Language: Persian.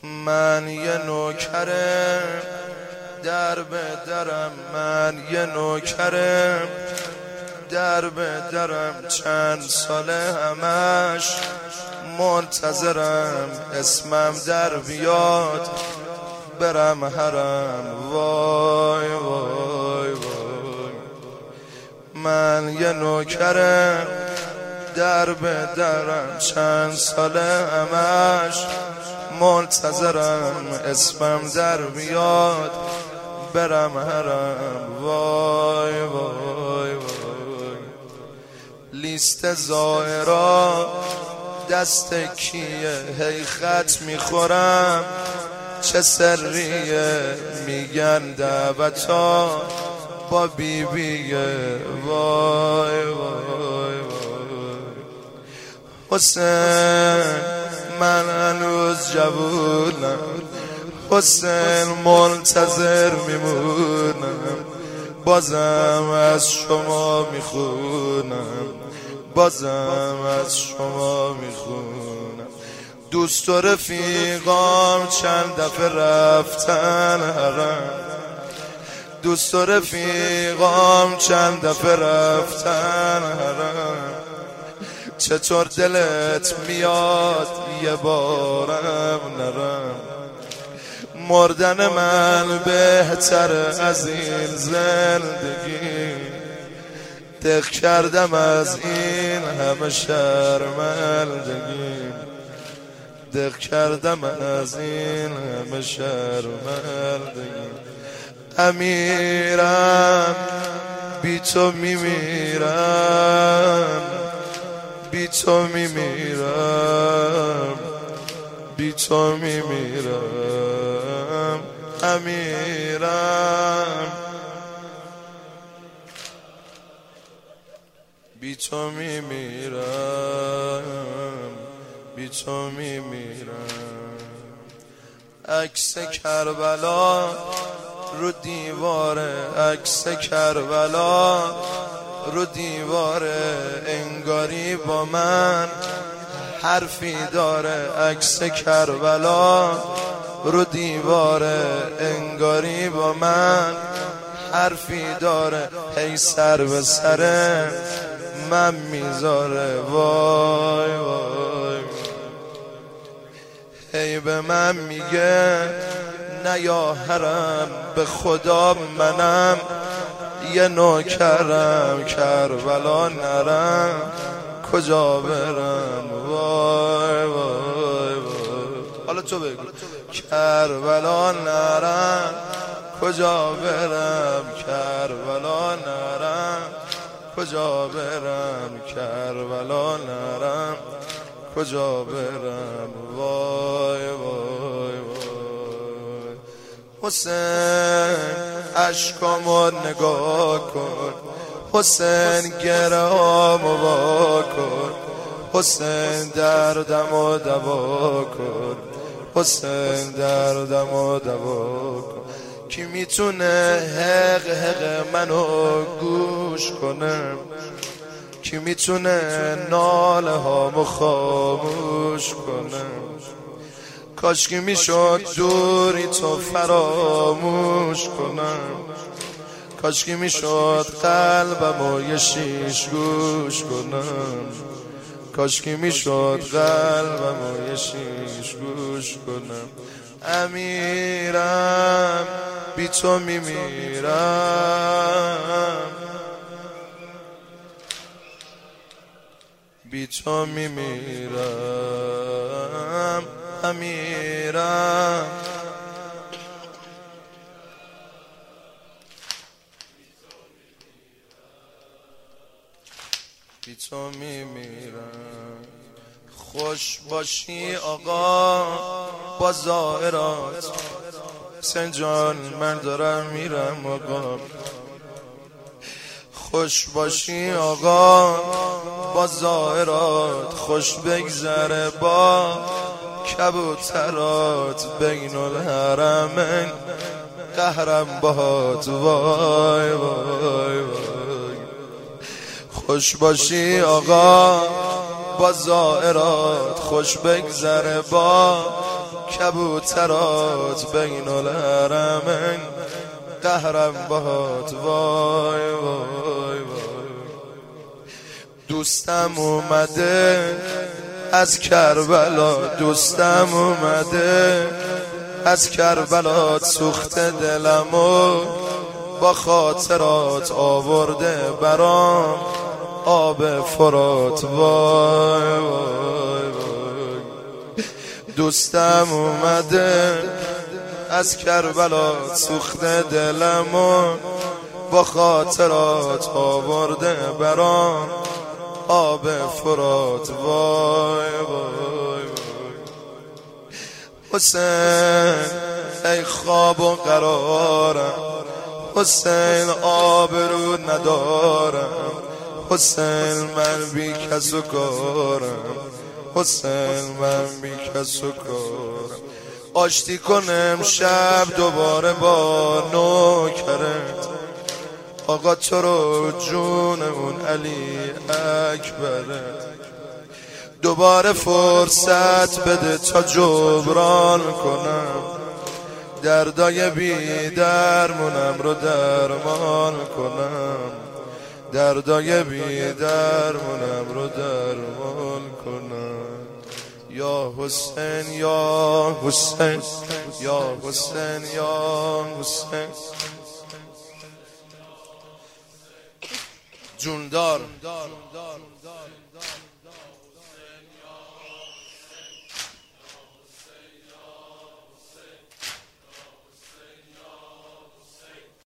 من یه نوکرم در به درم، من یه نوکرم در به درم، چند ساله همش منتظرم اسمم در بیاد برم حرم. وای وای وای، من یه نوکرم در به درم، چند ساله همش منتظرم اسمم در بیاد برم حرم. وای وای وای، لیست زائرا دست کیه؟ هی خط میخورم چه سریه؟ میگن دعوتا با بیبیه. وای وای وای، حسین من هنوز جوونم، حسین منتظر میمونم، بازم از شما میخونم، بازم از شما میخونم. دوست و رفیقام چند دفعه رفتن حرم، دوست و رفیقام چند دفعه رفتن حرم. چطور دلت میاد یه بارم نرم؟ مردن من بهتر از این زندگی، دق کردم از این همه شرمندگی، دق کردم از این همه شرمندگی. امیرم بی تو میمیرم، بی تو میمیرم، بی تو میمیرم. امیرم بی تو میمیرم، بی تو میمیرم. عکس کربلا رو دیواره، عکس کربلا رو دیواره، انگاری با من حرفی داره. عکس کربلا رو دیواره، انگاری با من حرفی داره. هی سر به سر من میذاره. وای وای، هی به من میگه نه یا حرم، به خدا منم یه نوکرم، کربلا نرم کجا برم؟ وای وای وای، حالا تو بگو. کربلا نرم کجا برم؟ کربلا نرم کجا برم؟ کربلا نرم کجا برم؟ وای وای وای، حسین عشقامو نگاه کن، حسین گرهامو وا کن، حسین دردمو دوا کن، حسین دردمو دوا کن. کی میتونه حق حق منو گوش کنه؟ کی میتونه ناله هامو خاموش کنه؟ کاش که میشد دوری تو فراموش کنم، کاش که میشد قلبمو یه شیش گوش کنم، کاش که میشد قلبمو یه شیش گوش کنم. امیرم بی تو میمیرم، بی تو میمیرم. امیرم بی تو میمیرم. خوش باشی آقا با زائرات، حسین جان من دارم میرم آقا. خوش باشی آقا با زائرات، خوش بگذره با کبوترات، بین الحرمین قهرم باهات. وای وای وای، خوش باشی آقا با زائرات، خوش بگذره با کبوترات بین الحرمین قهرم باهات وای وای وای. دوستم اومده از کربلا، دوستم اومده از کربلا، سوخت دلمو با خاطرات آورده برام آب فرات وای وای وای. دوستم اومده از کربلا، سوخت دلمو با خاطرات آورده برام آب فرات وای وای وای. حسین ای خواب و قرارم، حسین آبرو ندارم، حسین من بی کس و کارم، حسین من بی کس و کارم. آشتی کنم شب دوباره با نوکرت، آقا تو رو جونمون علی اکبرت. دوباره فرصت بده تا جبران کنم، دردای بی درمونم رو درمان کنم، دردای بی درمونم رو درمان کنم. یا حسین یا حسین یا حسین یا حسین. جوندار